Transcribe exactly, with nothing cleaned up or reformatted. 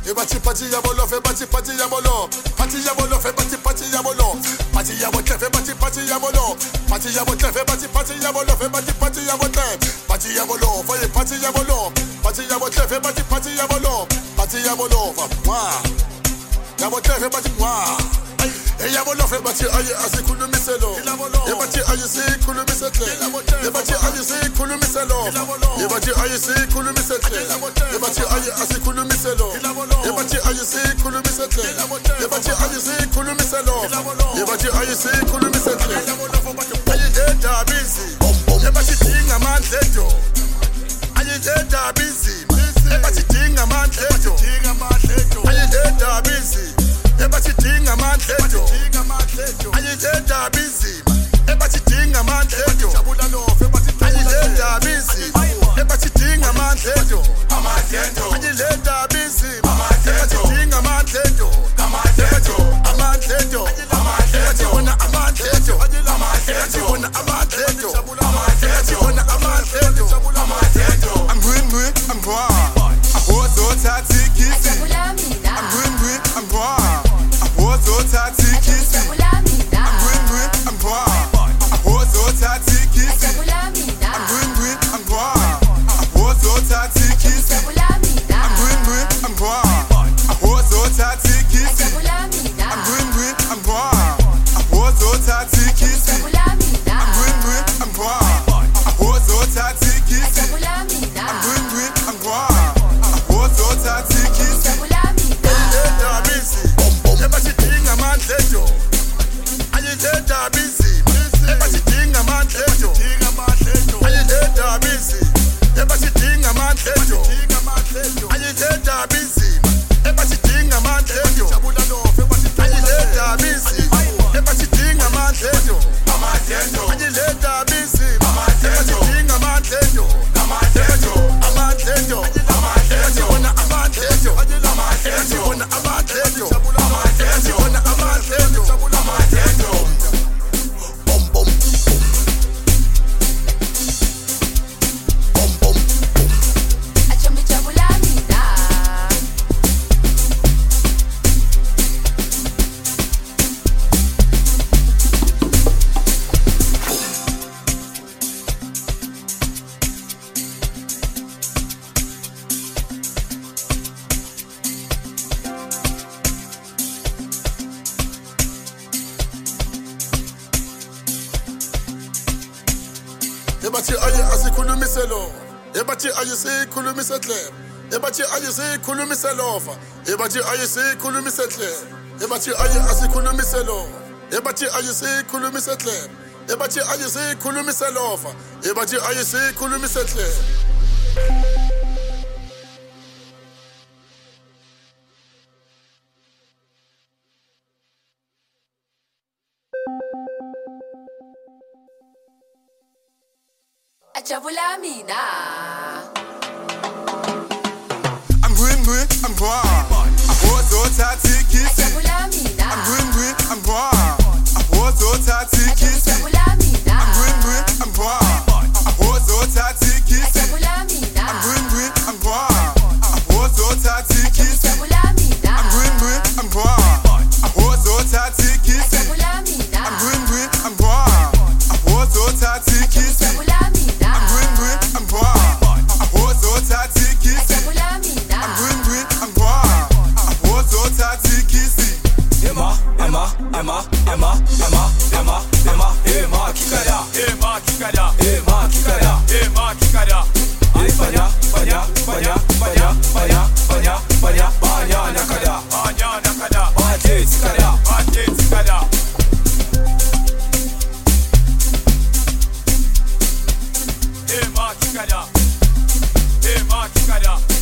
E bati pati yabolo, fe bati pati yabolo. Pati yabolo, fe bati pati yabolo. Pati yabote, fe bati pati yabolo. Pati yabote, fe bati pati yabolo, fe bati pati yabote. Pati yabolo, fe pati yabolo. Pati yabote, fe bati pati yabolo. Pati yabolo, fa moi. Yabote, fe bati moi. E yabolo fe bati aye asikulu miselo. E bati aye se kulu misetle. E bati aye se kulu miselo. E bati aye se kulu misetle. E bati aye asikulu miselo. E bati aye se kulu misetle. E bati aye se kulu miselo. E bati aye se kulu misetle. Aye data busy. E bati tinga mantejo. Aye data busy. E bati tinga mantejo. Aye data busy. Ebachidinga mantejo, ayideda busy. Ebachidinga mantejo, ayideda busy. Ebachidinga mantejo, ayideda busy. Ebachidinga mantejo, amantejo, amantejo, amantejo, ona amantejo, amantejo, ona amantejo, amantejo, ona amantejo, amantejo. I'm green, green, I'm brown. I'm also tatty kissy. I'm green, green, I'm brown. So tati kissy, I'm green green, I'm brown. Oh so tati kissy, I'm green green, I'm brown. Oh so tati kissy, I'm green green, I'm brown. Oh so tati kissy, I'm green green, I'm brown. Oh so tati kissy, I'm green green, I'm brown. Oh so tati kissy, I'm green green, I'm brown. Oh so tati kissy, ayideda busy. Ebachidinga mantejo, ayideda busy. Ebachidinga mantejo, ayideda busy. Ebachidinga mantejo, ayideda busy. Ebachidinga mantejo, ayideda busy. Ebachidinga mantejo, ayideda busy. Ebachidinga mantejo, amantejo, amantejo, amantejo, ona amantejo, amantejo, ona amantejo. Ebati aye asikulu miselo. Ebati aye se kulu misetle. Ebati aye se kulu miselofa. Ebati aye se kulu misetle. Ebati aye asikulu miselo. Ebati aye se kulu misetle. Ebati aye se kulu miselofa. Ebati aye se kulu misetle. Chabula mina. I'm green green, I'm brown. I'm also tatty kissy. Chabula mina. I'm green green, I'm brown. I'm also tatty kissy. Chabula mina. I'm green green, I'm brown. I'm also tatty kissy. Chabula mina. I'm green green, I'm brown. I'm also tatty kissy. Chabula mina. I'm green green, I'm brown. I'm also tatty kissy. Chabula mina. I'm green green, I'm brown. I'm also tatty kissy. Chabula mina. I'm green green, I'm brown. I'm also tatty kissy. Chabula mina. I'm green green, I'm brown. I'm also tatty kissy. Emma, Emma, Emma, Emma, Emma, Emma, Emma, Emma, kikada, Emma, kikada, Emma, kikada, Emma, kikada. Banya, banya, banya, banya, banya, banya, banya, banya, nakada, banya, nakada, banya, tikada, banya, tikada. Emma, kikada, Emma, kikada.